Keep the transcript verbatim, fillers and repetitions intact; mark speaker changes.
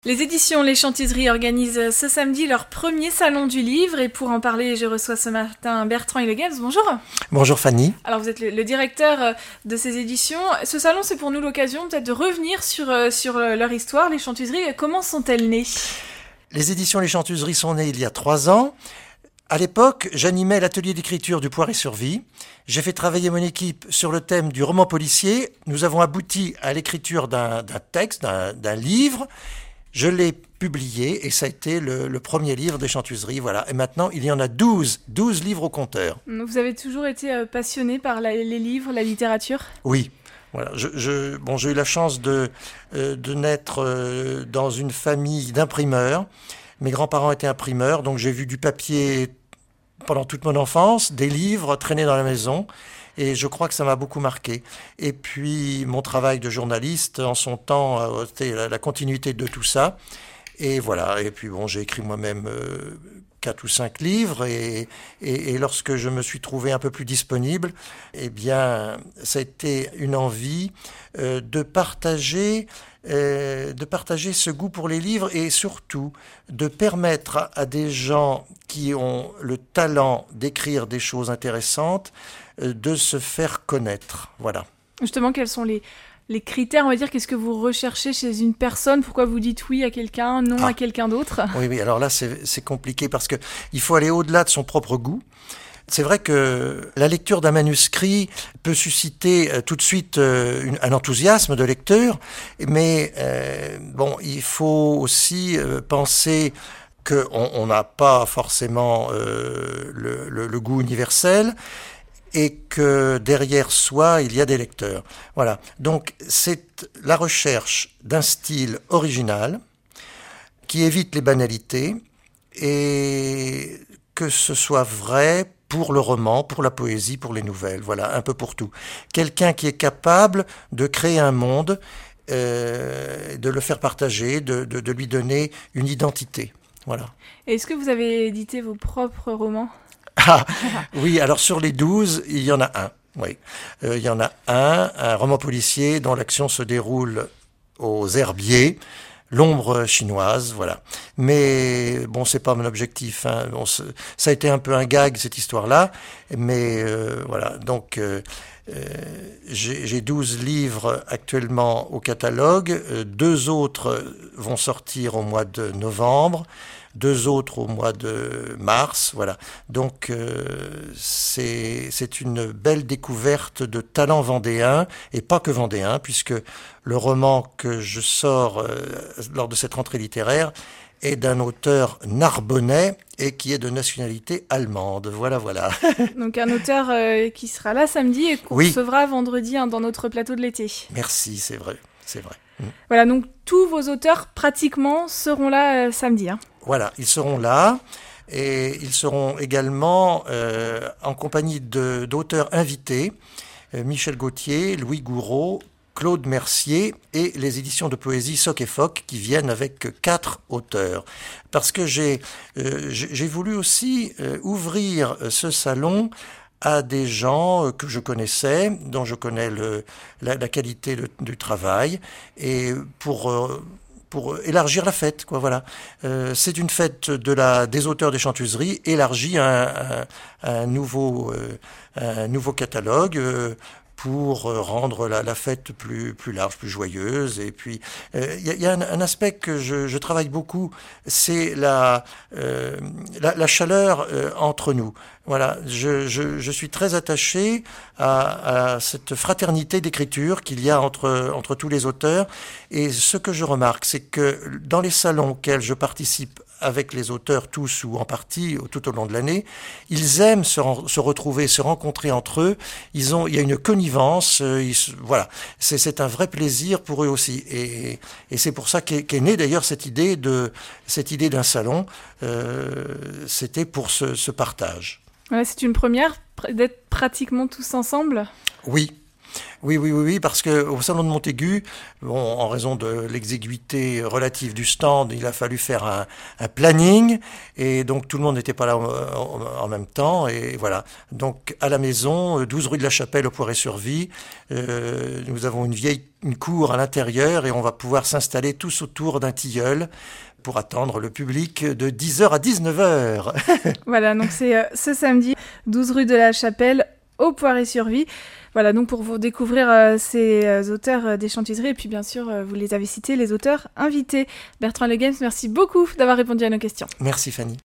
Speaker 1: Les éditions Les Chantiseries organisent ce samedi leur premier salon du livre et pour en parler, je reçois ce matin Bertrand Hillegaebs. Bonjour.
Speaker 2: Bonjour Fanny.
Speaker 1: Alors vous êtes le, le directeur de ces éditions. Ce salon, c'est pour nous l'occasion peut-être de revenir sur, sur leur histoire, les Chantiseries. Comment sont-elles nées ?
Speaker 2: Les éditions Les Chantiseries sont nées il y a trois ans. À l'époque, j'animais l'atelier d'écriture du Poiré-sur-Vie. J'ai fait travailler mon équipe sur le thème du roman policier. Nous avons abouti à l'écriture d'un, d'un texte, d'un, d'un livre. Je l'ai publié et ça a été le, le premier livre des Chantiseries. Voilà. Et maintenant, il y en a douze, douze livres au compteur.
Speaker 1: Vous avez toujours été passionné par la, les livres, la littérature ?
Speaker 2: Oui. Voilà. Je, je, bon, j'ai eu la chance de, euh, de naître euh, dans une famille d'imprimeurs. Mes grands-parents étaient imprimeurs, donc j'ai vu du papier pendant toute mon enfance, des livres traînés dans la maison. Et je crois que ça m'a beaucoup marqué. Et puis, mon travail de journaliste, en son temps, c'était la, la continuité de tout ça. Et voilà. Et puis, bon, j'ai écrit moi-même euh, quatre ou cinq livres. Et, et, et lorsque je me suis trouvé un peu plus disponible, eh bien, ça a été une envie euh, de partager... Euh, de partager ce goût pour les livres et surtout de permettre à, à des gens qui ont le talent d'écrire des choses intéressantes euh, de se faire connaître. Voilà.
Speaker 1: Justement, quels sont les, les critères, on va dire, qu'est-ce que vous recherchez chez une personne ? Pourquoi vous dites oui à quelqu'un, non ah. à quelqu'un d'autre ?
Speaker 2: Oui, oui, alors là, c'est, c'est compliqué parce qu'il faut aller au-delà de son propre goût. C'est vrai que la lecture d'un manuscrit peut susciter tout de suite une, un enthousiasme de lecteur, mais euh, bon, il faut aussi euh, penser qu'on n'a pas forcément euh, le, le, le goût universel et que derrière soi, il y a des lecteurs. Voilà. Donc, c'est la recherche d'un style original qui évite les banalités et que ce soit vrai pour le roman, pour la poésie, pour les nouvelles, voilà, un peu pour tout. Quelqu'un qui est capable de créer un monde, euh, de le faire partager, de, de, de lui donner une identité, voilà.
Speaker 1: Est-ce que vous avez édité vos propres romans ?
Speaker 2: Ah, oui, alors sur les douze, il y en a un, oui. Euh, il y en a un, un roman policier dont l'action se déroule aux Herbiers, L'ombre chinoise, voilà. Mais bon, c'est pas mon objectif. Hein. Bon, ça a été un peu un gag cette histoire-là, mais euh, voilà. Donc euh, euh, j'ai, j'ai douze livres actuellement au catalogue. Euh, deux autres vont sortir au mois de novembre. Deux autres au mois de mars, voilà. Donc euh, c'est c'est une belle découverte de talents vendéens et pas que vendéens, puisque le roman que je sors euh, lors de cette rentrée littéraire est d'un auteur narbonnais et qui est de nationalité allemande. Voilà, voilà.
Speaker 1: Donc un auteur euh, qui sera là samedi et qu'on
Speaker 2: oui.
Speaker 1: recevra vendredi hein, dans notre plateau de l'été.
Speaker 2: Merci, c'est vrai, c'est vrai.
Speaker 1: Voilà, donc tous vos auteurs pratiquement seront là euh, samedi. Hein.
Speaker 2: Voilà, ils seront là et ils seront également euh, en compagnie de, d'auteurs invités, euh, Michel Gauthier, Louis Gouraud, Claude Mercier et les éditions de poésie Soc et Foc qui viennent avec quatre auteurs. Parce que j'ai, euh, j'ai, j'ai voulu aussi euh, ouvrir ce salon à des gens que je connaissais, dont je connais le, la, la qualité de, du travail, et pour, euh, pour élargir la fête, quoi, voilà. Euh, c'est une fête de la, des auteurs des Chantiseries, élargie à un, un, un, nouveau, euh, un nouveau catalogue, euh, pour rendre la, la fête plus, plus large, plus joyeuse. Et puis, il euh, y a, y a un, un aspect que je, je travaille beaucoup, c'est la, euh, la, la chaleur euh, entre nous. Voilà, je, je, je suis très attaché à, à cette fraternité d'écriture qu'il y a entre, entre tous les auteurs. Et ce que je remarque, c'est que dans les salons auxquels je participe avec les auteurs tous ou en partie tout au long de l'année, ils aiment se, ren- se retrouver, se rencontrer entre eux. Ils ont, il y a une connivence. Euh, ils, voilà, c'est, c'est un vrai plaisir pour eux aussi. Et, et c'est pour ça qu'est, qu'est née d'ailleurs cette idée de cette idée d'un salon. Euh, c'était pour ce, ce partage.
Speaker 1: Ouais, c'est une première d'être pratiquement tous ensemble.
Speaker 2: Oui. Oui, oui, oui, oui, parce qu'au Salon de Montaigu, bon, en raison de l'exiguïté relative du stand, il a fallu faire un, un planning, et donc tout le monde n'était pas là en, en, en même temps, et voilà. Donc à la maison, douze rue de la Chapelle au Poiré-sur-Vie, euh, nous avons une vieille une cour à l'intérieur, et on va pouvoir s'installer tous autour d'un tilleul pour attendre le public de dix heures à dix-neuf heures.
Speaker 1: Voilà, donc c'est euh, ce samedi, douze rue de la Chapelle, au Poiré-sur-Vie. Voilà, donc pour vous découvrir euh, ces euh, auteurs euh, des Chanthuiseries, et puis bien sûr, euh, vous les avez cités, les auteurs invités. Bertrand Le Guems, merci beaucoup d'avoir répondu à nos questions.
Speaker 2: Merci Fanny.